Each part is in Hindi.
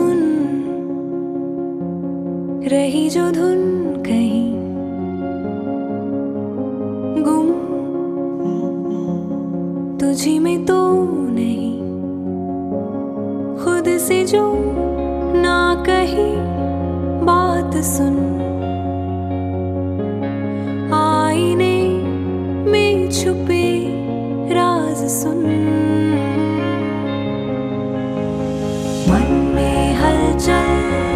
सुन, रही जो धुन कहीं गुम, तुझी में तो नहीं, खुद से जो ना कही बात सुन, आईने में छुपे राज सुन, मन में हलचल,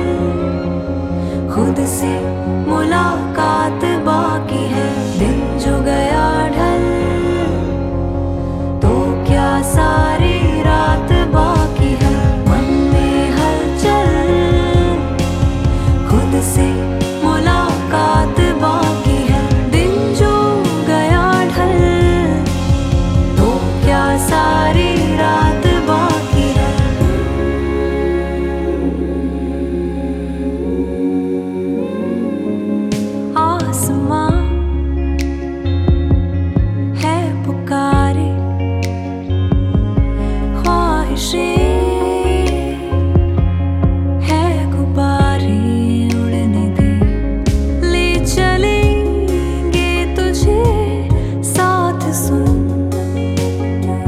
खुद से मुलाकात बाकी है, दिन जो गया ढल, तो क्या सारी रात बाकी है। मन में हलचल, खुद से मुलाकात बाकी है, दिन जो गया ढल, तो क्या सारी रात बाकी है। आसमां है पुकारे, ख्वाहिशें है गुब्बारे, उड़ने दे, ले चलेंगे तुझे साथ सुन,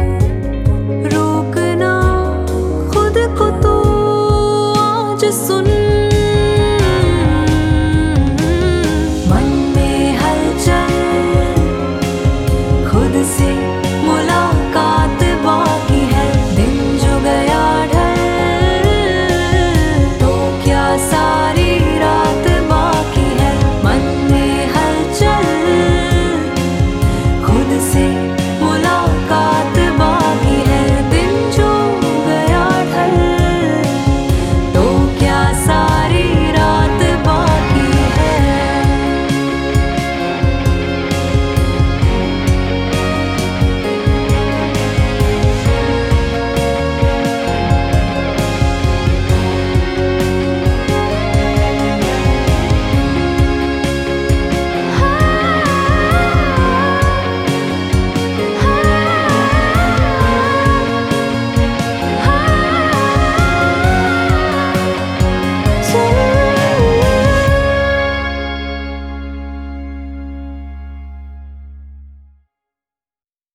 रोकना खुद को तो आज सुन,